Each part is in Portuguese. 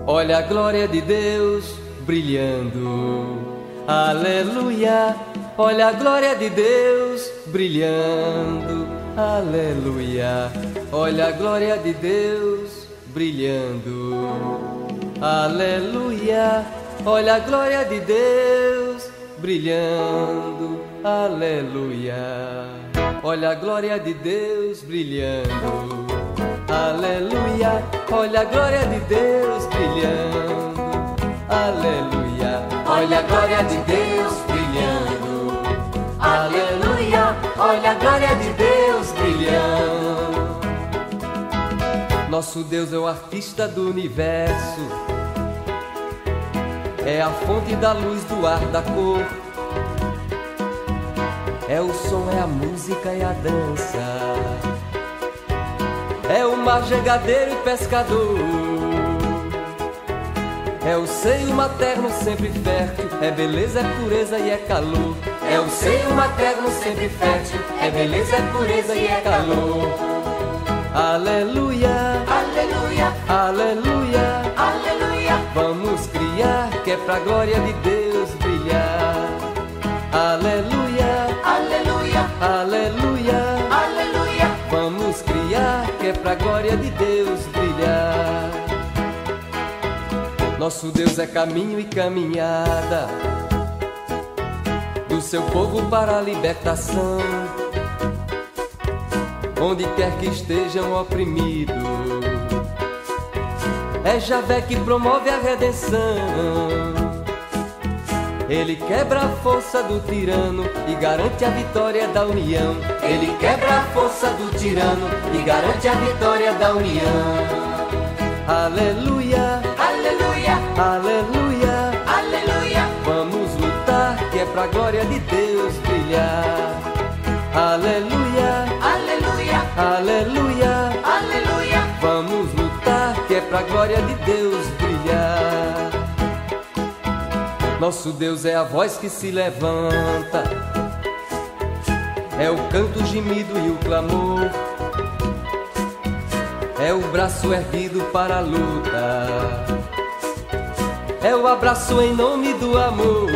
Olha a glória de Deus brilhando, aleluia. Olha a glória de Deus brilhando, aleluia. Olha a glória de Deus brilhando, aleluia. Olha a glória de Deus brilhando, aleluia. Olha a glória de Deus brilhando, aleluia. Olha a glória de Deus brilhando, aleluia. Olha a glória de Deus brilhando, aleluia. Olha a glória de Deus brilhando. Nosso Deus é o artista do universo, é a fonte da luz, do ar, da cor. É o som, é a música e a dança. É o mar jangadeiro e pescador. É o seio materno sempre fértil. É beleza, é pureza e é calor. É o seio materno sempre fértil. É beleza, é pureza e é calor. Aleluia, aleluia, aleluia, aleluia. Vamos criar que é pra glória de Deus brilhar. Aleluia, aleluia, aleluia, aleluia. Vamos criar que é pra glória de Deus brilhar. Nosso Deus é caminho e caminhada do seu povo para a libertação. Onde quer que estejam oprimidos, é Javé que promove a redenção. Ele quebra a força do tirano e garante a vitória da união. Ele quebra a força do tirano e garante a vitória da união. Aleluia, aleluia, aleluia, aleluia. Vamos lutar que é pra glória de Deus brilhar. Aleluia, aleluia, aleluia, aleluia. Vamos lutar que é pra glória de Deus brilhar. Nosso Deus é a voz que se levanta, é o canto, o gemido e o clamor. É o braço erguido para a luta, é o abraço em nome do amor.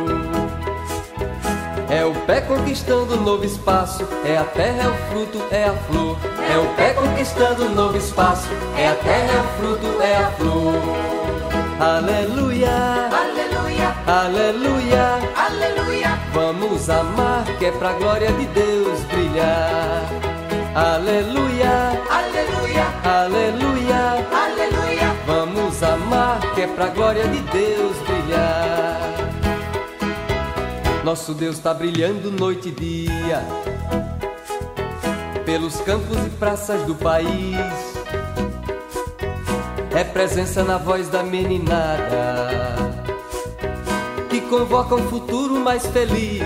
É o pé conquistando um novo espaço, é a terra, é o fruto, é a flor. É o pé conquistando um novo espaço, é a terra, é o fruto, é a flor. Aleluia, aleluia, aleluia, aleluia. Vamos amar que é pra glória de Deus brilhar. Aleluia, aleluia, aleluia, aleluia. Vamos amar que é pra glória de Deus brilhar. Nosso Deus tá brilhando noite e dia pelos campos e praças do país. É presença na voz da meninada que convoca um futuro mais feliz.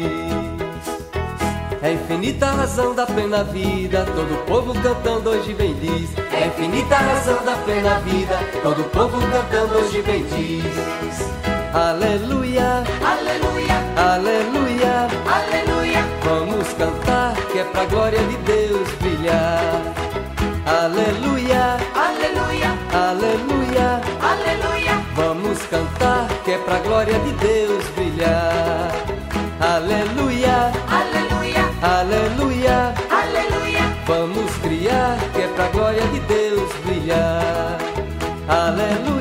É infinita a razão da plena vida, todo o povo cantando hoje bem diz. É infinita a razão da plena vida, todo o povo cantando hoje bem diz. Aleluia, aleluia, aleluia, aleluia. Vamos cantar que é pra glória de Deus brilhar. Aleluia, aleluia, aleluia, aleluia. Vamos cantar que é pra glória de Deus brilhar. Aleluia, aleluia, aleluia, aleluia. Vamos criar que é pra glória de Deus brilhar. Aleluia.